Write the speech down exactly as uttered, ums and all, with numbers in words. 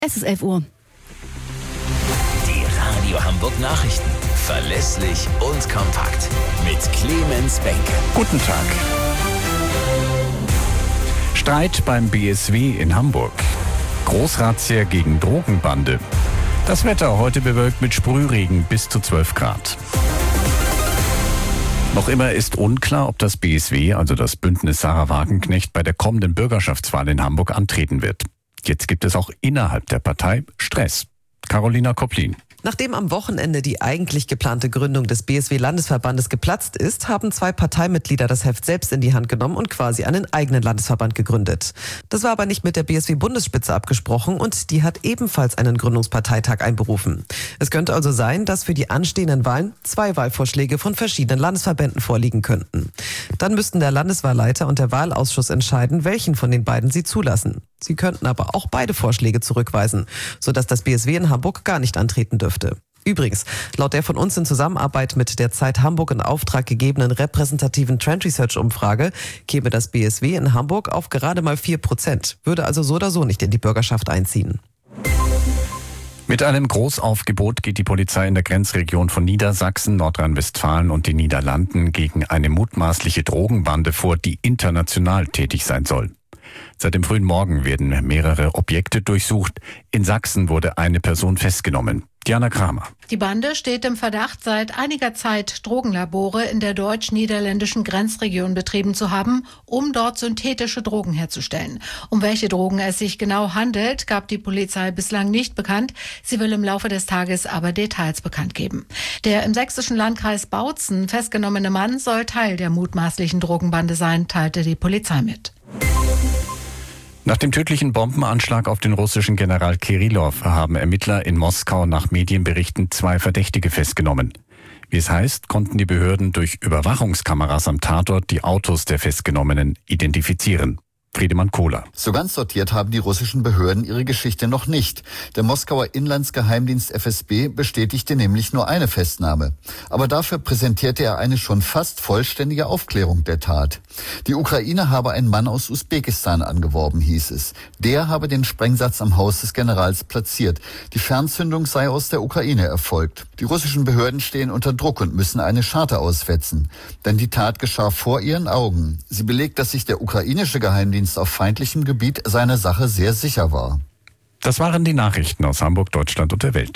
Es ist elf Uhr. Die Radio Hamburg Nachrichten. Verlässlich und kompakt. Mit Clemens Benke. Guten Tag. Streit beim B S W in Hamburg. Großrazzia gegen Drogenbande. Das Wetter heute bewölkt mit Sprühregen bis zu zwölf Grad. Noch immer ist unklar, ob das B S W, also das Bündnis Sahra Wagenknecht, bei der kommenden Bürgerschaftswahl in Hamburg antreten wird. Jetzt gibt es auch innerhalb der Partei Stress. Carolina Koplin. Nachdem am Wochenende die eigentlich geplante Gründung des B S W-Landesverbandes geplatzt ist, haben zwei Parteimitglieder das Heft selbst in die Hand genommen und quasi einen eigenen Landesverband gegründet. Das war aber nicht mit der B S W-Bundesspitze abgesprochen und die hat ebenfalls einen Gründungsparteitag einberufen. Es könnte also sein, dass für die anstehenden Wahlen zwei Wahlvorschläge von verschiedenen Landesverbänden vorliegen könnten. Dann müssten der Landeswahlleiter und der Wahlausschuss entscheiden, welchen von den beiden sie zulassen. Sie könnten aber auch beide Vorschläge zurückweisen, sodass das B S W in Hamburg gar nicht antreten dürfte. Übrigens, laut der von uns in Zusammenarbeit mit der Zeit Hamburg in Auftrag gegebenen repräsentativen Trend Research Umfrage käme das B S W in Hamburg auf gerade mal vier Prozent, würde also so oder so nicht in die Bürgerschaft einziehen. Mit einem Großaufgebot geht die Polizei in der Grenzregion von Niedersachsen, Nordrhein-Westfalen und den Niederlanden gegen eine mutmaßliche Drogenbande vor, die international tätig sein soll. Seit dem frühen Morgen werden mehrere Objekte durchsucht. In Sachsen wurde eine Person festgenommen. Diana Kramer. Die Bande steht im Verdacht, seit einiger Zeit Drogenlabore in der deutsch-niederländischen Grenzregion betrieben zu haben, um dort synthetische Drogen herzustellen. Um welche Drogen es sich genau handelt, gab die Polizei bislang nicht bekannt. Sie will im Laufe des Tages aber Details bekannt geben. Der im sächsischen Landkreis Bautzen festgenommene Mann soll Teil der mutmaßlichen Drogenbande sein, teilte die Polizei mit. Nach dem tödlichen Bombenanschlag auf den russischen General Kirillov haben Ermittler in Moskau nach Medienberichten zwei Verdächtige festgenommen. Wie es heißt, konnten die Behörden durch Überwachungskameras am Tatort die Autos der Festgenommenen identifizieren. Friedemann Kohler. So ganz sortiert haben die russischen Behörden ihre Geschichte noch nicht. Der Moskauer Inlandsgeheimdienst F S B bestätigte nämlich nur eine Festnahme. Aber dafür präsentierte er eine schon fast vollständige Aufklärung der Tat. Die Ukraine habe einen Mann aus Usbekistan angeworben, hieß es. Der habe den Sprengsatz am Haus des Generals platziert. Die Fernzündung sei aus der Ukraine erfolgt. Die russischen Behörden stehen unter Druck und müssen eine Scharte auswetzen. Denn die Tat geschah vor ihren Augen. Sie belegt, dass sich der ukrainische Geheimdienst auf feindlichem Gebiet seiner Sache sehr sicher war. Das waren die Nachrichten aus Hamburg, Deutschland und der Welt.